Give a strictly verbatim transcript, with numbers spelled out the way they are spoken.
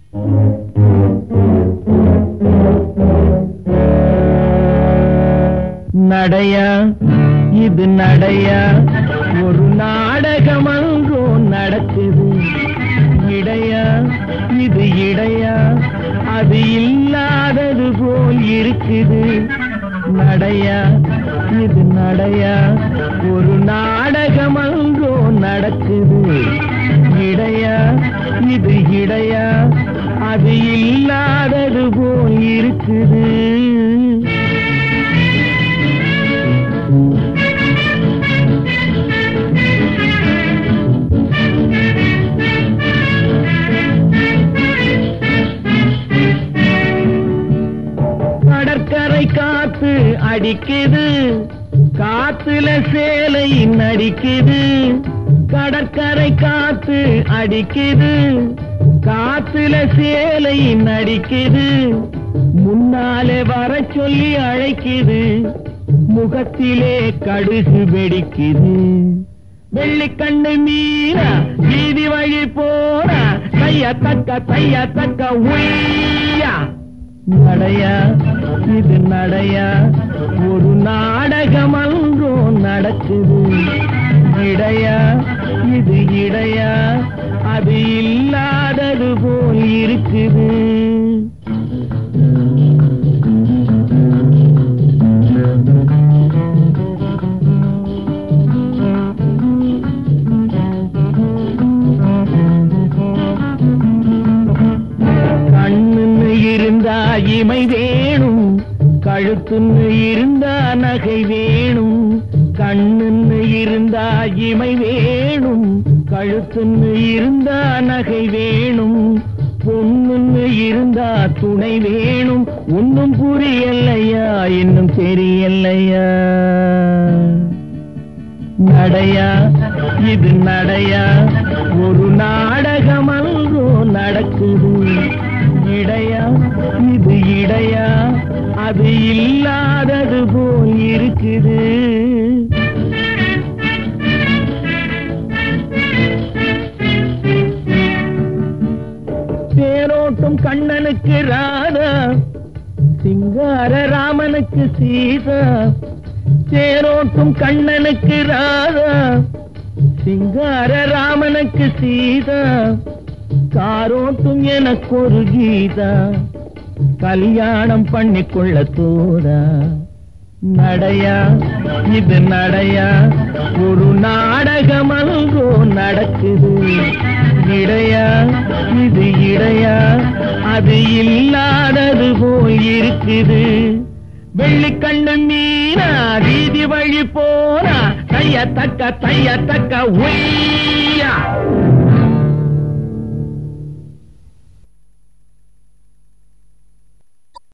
நடையா இது நடையா, ஒரு நாடகம் அங்கோ நடக்குது. இடையா இது இடையா, அது இல்லாதது போல் இருக்குது. நடையா இது நடையா, ஒரு நாடகம் அங்கோ நடக்குது. இடையா இது இடையா, அது இல்லாதது போல் இருக்குது. கடற்கரை காத்து அடிக்குது, காத்துல சேலை நடிக்குது. கடற்கரை காத்து அடிக்குது, காத்துல சேலை நடிக்குது. முன்னாலே வர சொல்லி அழைக்குது, முகத்திலே கடுகு வெடிக்குது. வெள்ளிக்கண்ணு மீனா வீதி வழி போனா, தைய தக்க தைய தக்க உய்யா. நடையா இது நடையா, ஒரு நாடகம் அங்கோ நடக்குது. இடையா இது இடையா, அது இல்லாதது போல் இருக்குது. இமை வேணும், கழுத்துன்னு இருந்தா நகை வேணும். கண்ணுன்னு இருந்தா இமை வேணும், கழுத்துன்னு இருந்தா நகை வேணும். பொண்ணுன்னு இருந்தா துணை வேணும். ஒன்னும் புரியலையா, இன்னும் தெரியலையா. நடையா இது நடையா, ஒரு நாடகம் அங்கோ நடக்குது. இடையா இது இடையா, அது இல்லாதது போல் இருக்குது. தேரோட்டும் கண்ணனுக்கு ராதா, சிங்கார ராமனுக்கு சீதா. தேரோட்டும் கண்ணனுக்கு ராதா, சிங்கார ராமனுக்கு சீதா. காரோட்டும் எனக்கு ஒரு கீதா, கல்யாணம் பண்ணிக்கொள்ள தோதா. நடையா இது நடையா, ஒரு நாடகம் அங்கோ நடக்குது. இடையா இது இடையா, அது இல்லாதது போல் இருக்குது. வெள்ளிக்கண்ணு மீனா வீதி வழி போனா, தைய தக்க தைய தக்க உய்யா.